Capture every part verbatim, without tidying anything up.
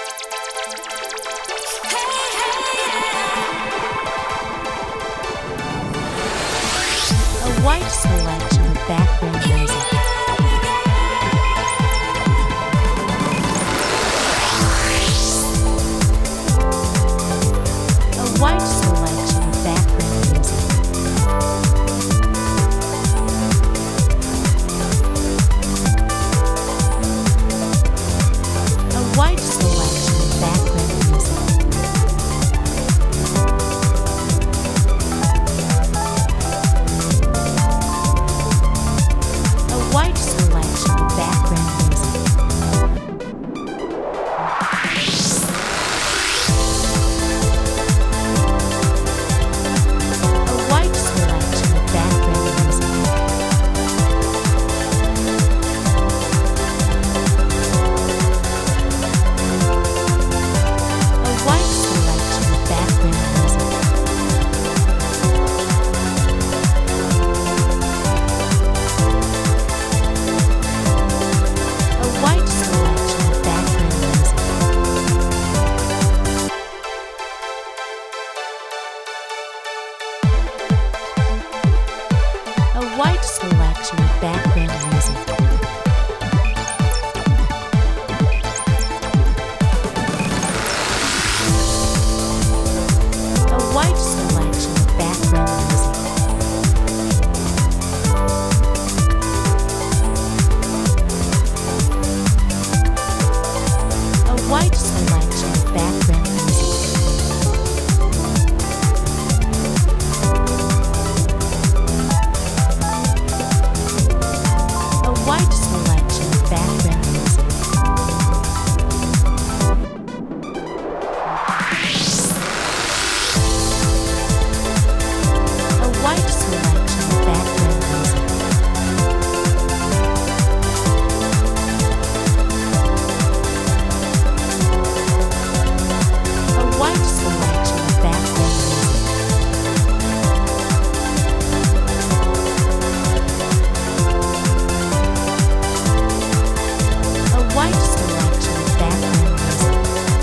A wide selection of background music. A wide selection of background music. A wide selection of background music. A wide selection of background music. A wide selection of background music. A wide selection of background music. A wide selection of background music. A wide selection of background music. A wide selection of background music. A wide selection of background music. A wide selection of background music. A wide selection of background music. A wide selection of background music. A wide selection of background music.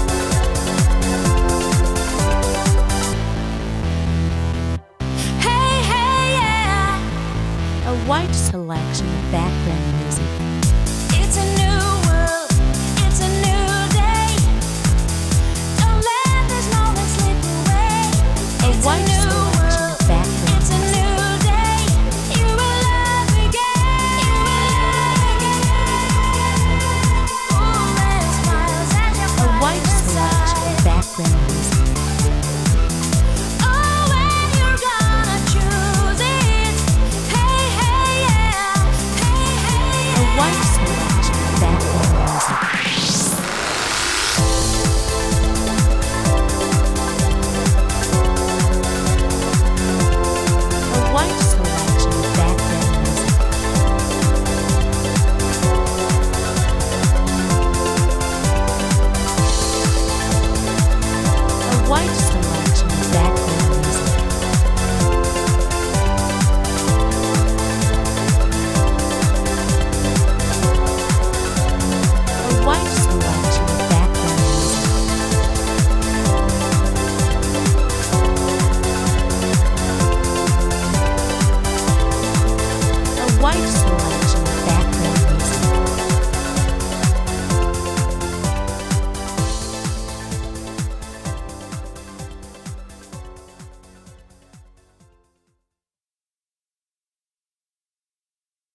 Hey, hey, yeah. A wide selection of background music. It's a new world, it's a new day. Don't let this moment slip away. A It's a wide new selection world, of background it's a music. new day. You will love again. You will love again. All that smiles as you A wide find selection of inside. background music.